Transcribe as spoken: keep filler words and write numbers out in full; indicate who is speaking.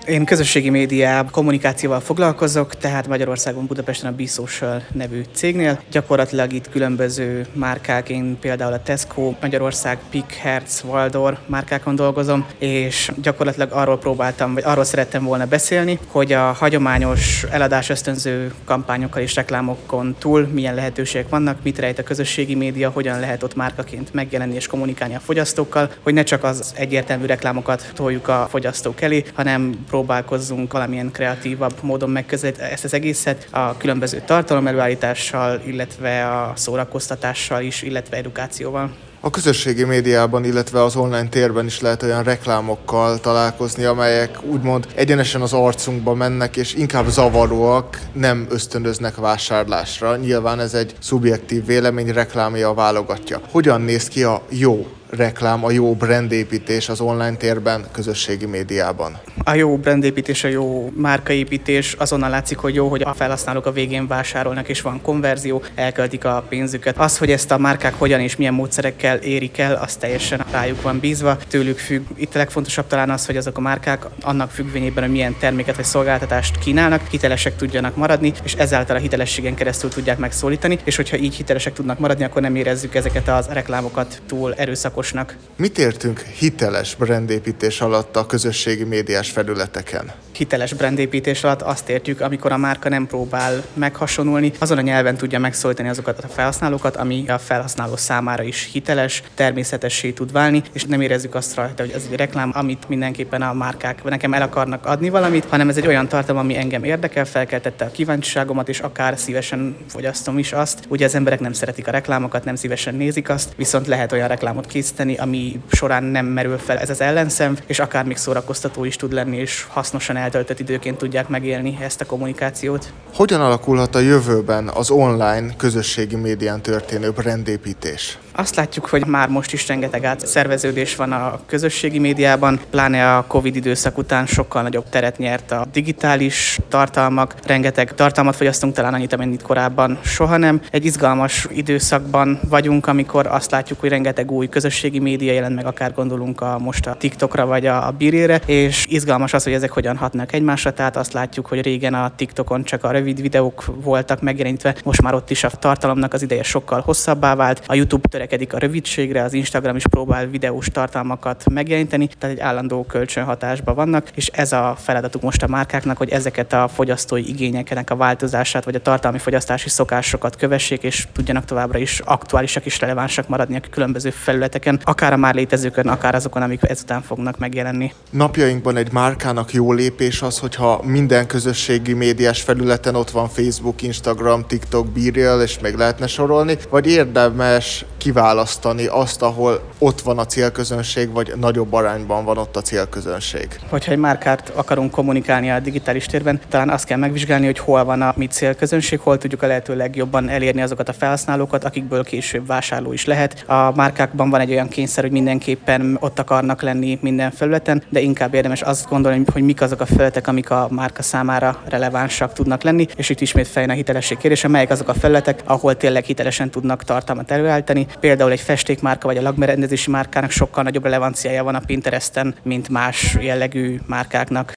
Speaker 1: Én közösségi média kommunikációval foglalkozok, tehát Magyarországon Budapesten a BeSocial nevű cégnél. Gyakorlatilag itt különböző márkák, én például a Tesco, Magyarország, Pick, Hertz, Waldor márkákon dolgozom, és gyakorlatilag arról próbáltam, vagy arról szerettem volna beszélni, hogy a hagyományos eladás ösztönző kampányokkal és reklámokon túl milyen lehetőségek vannak, mit rejt a közösségi média, hogyan lehet ott márkaként megjelenni és kommunikálni a fogyasztókkal, hogy ne csak az egyértelmű reklámokat toljuk a fogyasztók elé, hanem próbálkozzunk valamilyen kreatívabb módon megközelíteni ezt az egészet a különböző tartalomelőállítással, illetve a szórakoztatással is, illetve edukációval.
Speaker 2: A közösségi médiában, illetve az online térben is lehet olyan reklámokkal találkozni, amelyek úgymond egyenesen az arcunkba mennek, és inkább zavaróak, nem ösztönöznek vásárlásra. Nyilván ez egy szubjektív vélemény, reklámja válogatja. Hogyan néz ki a jó reklám, a jó brandépítés az online térben, közösségi médiában?
Speaker 1: A jó brandépítés, a jó márkaépítés azonnal látszik, hogy jó, hogy a felhasználók a végén vásárolnak, és van konverzió, elköltik a pénzüket. Az, hogy ezt a márkák hogyan és milyen módszerekkel érik el, az teljesen rájuk van bízva, tőlük függ. Itt a legfontosabb talán az, hogy azok a márkák annak függvényében, hogy milyen terméket vagy szolgáltatást kínálnak, hitelesek tudjanak maradni, és ezáltal a hitelességen keresztül tudják megszólítani, és hogyha így hitelesek tudnak maradni, akkor nem érezzük ezeket az reklámokat túl erőszakosnak.
Speaker 2: Mit értünk hiteles brandépítés alatt a közösségi médiás felületeken?
Speaker 1: Hiteles brandépítés alatt azt értjük, amikor a márka nem próbál meghasonulni, azon a nyelven tudja megszólítani azokat a felhasználókat, ami a felhasználó számára is hiteles, természetessé tud válni, és nem érezzük azt rajta, hogy ez egy reklám, amit mindenképpen a márkák nekem el akarnak adni valamit, hanem ez egy olyan tartalom, ami engem érdekel, felkeltette a kíváncsiságomat, és akár szívesen fogyasztom is azt. Ugye az emberek nem szeretik a reklámokat, nem szívesen nézik azt, viszont lehet olyan reklámot készíteni, ami során nem merül fel ez az ellenszem, és akár még szórakoztató is tud lenni, és hasznosan eltöltött időként tudják megélni ezt a kommunikációt.
Speaker 2: Hogyan alakulhat a jövőben az online közösségi médián történő brandépítés?
Speaker 1: Azt látjuk, hogy már most is rengeteg átszerveződés van a közösségi médiában, pláne a Covid időszak után sokkal nagyobb teret nyert a digitális tartalmak, rengeteg tartalmat fogyasztunk, talán annyit, amennyit korábban soha nem. Egy izgalmas időszakban vagyunk, amikor azt látjuk, hogy rengeteg új közösségi média jelent meg, akár gondolunk a, most a TikTokra vagy a, a Birére, és izgalmas az, hogy ezek hogyan hatnak egymásra, tehát azt látjuk, hogy régen a TikTokon csak a rövid videók voltak megjelenítve, most már ott is a tartalomnak az ideje sokkal hosszabbá vált, a YouTube törekedik a rövidségre, az Instagram is próbál videós tartalmakat megjeleníteni, tehát egy állandó kölcsönhatásban vannak, és ez a feladatuk most a márkáknak, hogy ezeket a fogyasztói igényeknek a változását, vagy a tartalmi fogyasztási szokásokat kövessék, és tudjanak továbbra is aktuálisak és relevánsak maradni a különböző felületeken, akár a már létezőkön, akár azokon, amik ezután fognak megjelenni.
Speaker 2: Napjainkban egy márkának jó lépés az, hogyha minden közösségi médiás felületen ott van Facebook, Instagram, TikTok, BeReal, és még lehetne sorolni, vagy érdemes kiválasztani azt, ahol ott van a célközönség, vagy nagyobb arányban van ott a célközönség?
Speaker 1: Hogyha egy márkát akarunk kommunikálni a digitális térben, talán azt kell megvizsgálni, hogy hol van a mi célközönség, hol tudjuk a lehető legjobban elérni azokat a felhasználókat, akikből később vásárló is lehet. A márkákban van egy olyan kényszer, hogy mindenképpen ott akarnak lenni minden felületen, de inkább érdemes azt gondolni, hogy mik azok a felületek, amik a márka számára relevánsak tudnak lenni, és itt ismét feljön a hitelesség kérdése, melyek azok a felületek, ahol tényleg hitelesen tudnak tartalmat előállítani. Például egy festékmárka vagy a lakberendezési márkának sokkal nagyobb relevanciája van a Pinteresten, mint más jellegű márkáknak.